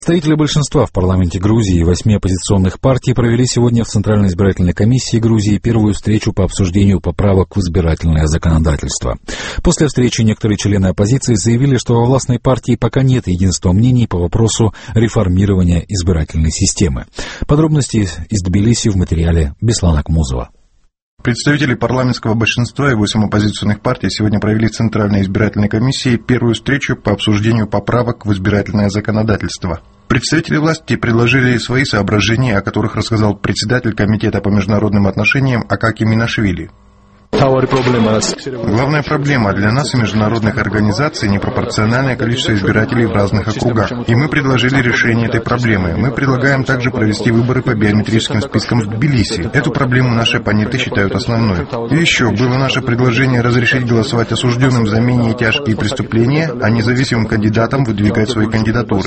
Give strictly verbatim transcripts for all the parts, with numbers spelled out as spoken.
Представители большинства в парламенте Грузии и восьми оппозиционных партий провели сегодня в Центральной избирательной комиссии Грузии первую встречу по обсуждению поправок в избирательное законодательство. После встречи некоторые члены оппозиции заявили, что во властной партии пока нет единства мнений по вопросу реформирования избирательной системы. Подробности из Тбилиси в материале Беслана Акмузова. Представители парламентского большинства и восемь оппозиционных партий сегодня провели в Центральной избирательной комиссии первую встречу по обсуждению поправок в избирательное законодательство. Представители власти предложили свои соображения, о которых рассказал председатель Комитета по международным отношениям Акаки Минашвили. Главная проблема для нас и международных организаций – непропорциональное количество избирателей в разных округах. И мы предложили решение этой проблемы. Мы предлагаем также провести выборы по биометрическим спискам в Тбилиси. Эту проблему наши оппоненты считают основной. И еще было наше предложение разрешить голосовать осужденным за менее тяжкие преступления, а независимым кандидатам выдвигать свои кандидатуры.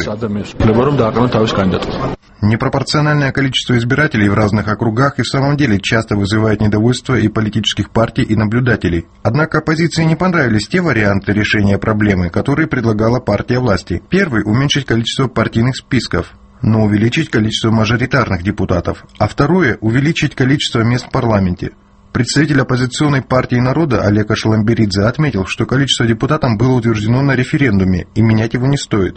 Непропорциональное количество избирателей в разных округах и в самом деле часто вызывает недовольство и политических партий, и наблюдателей. Однако оппозиции не понравились те варианты решения проблемы, которые предлагала партия власти. Первый – уменьшить количество партийных списков, но увеличить количество мажоритарных депутатов. А второе – увеличить количество мест в парламенте. Представитель оппозиционной партии народа Олег Шаламберидзе отметил, что количество депутатов было утверждено на референдуме, и менять его не стоит.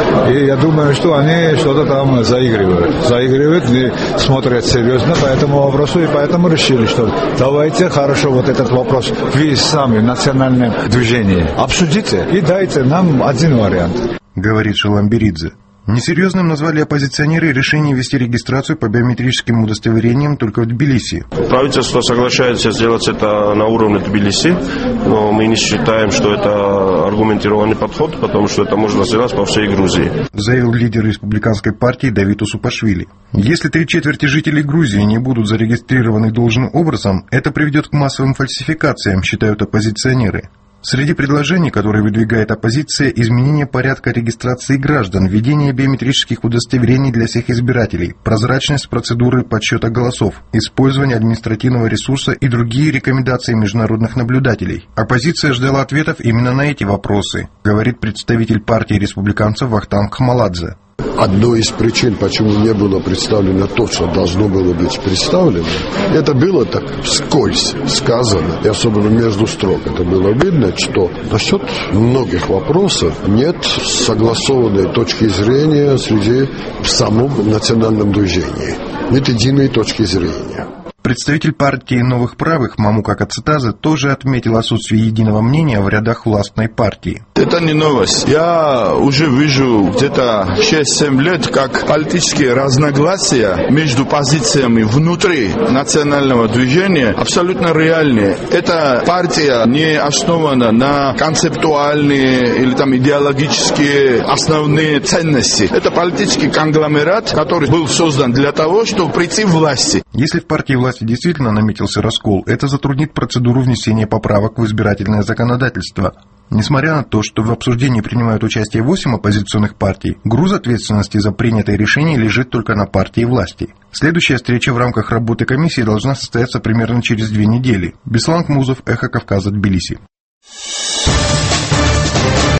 И я думаю, что они что-то там заигрывают. Заигрывают и смотрят серьезно по этому вопросу, и поэтому решили, что давайте хорошо вот этот вопрос, вы сами, национальное движение, обсудите и дайте нам один вариант. Говорит Шаламберидзе. Несерьезным назвали оппозиционеры решение ввести регистрацию по биометрическим удостоверениям только в Тбилиси. Правительство соглашается сделать это на уровне Тбилиси, но мы не считаем, что это аргументированный подход, потому что это можно сделать по всей Грузии. Заявил лидер республиканской партии Давид Усупашвили. Если три четверти жителей Грузии не будут зарегистрированы должным образом, это приведет к массовым фальсификациям, считают оппозиционеры. Среди предложений, которые выдвигает оппозиция, изменение порядка регистрации граждан, введение биометрических удостоверений для всех избирателей, прозрачность процедуры подсчета голосов, использование административного ресурса и другие рекомендации международных наблюдателей. Оппозиция ждала ответов именно на эти вопросы, говорит представитель партии республиканцев Вахтанг Хамаладзе. Одной из причин, почему не было представлено то, что должно было быть представлено, это было так вскользь сказано, и особенно между строк. Это было видно, что насчет многих вопросов нет согласованной точки зрения среди самом национальном движении. Нет единой точки зрения. Представитель партии новых правых Мамука Кацитадзе тоже отметил отсутствие единого мнения в рядах властной партии. Это не новость. Я уже вижу где-то шесть-семь лет, как политические разногласия между позициями внутри национального движения абсолютно реальные. Эта партия не основана на концептуальные или там идеологические основные ценности. Это политический конгломерат, который был создан для того, чтобы прийти к власти. Если в партии власти действительно наметился раскол, это затруднит процедуру внесения поправок в избирательное законодательство. Несмотря на то, что в обсуждении принимают участие восемь оппозиционных партий, груз ответственности за принятое решение лежит только на партии власти. Следующая встреча в рамках работы комиссии должна состояться примерно через две недели. Беслан Акмузов, Эхо Кавказа, Тбилиси.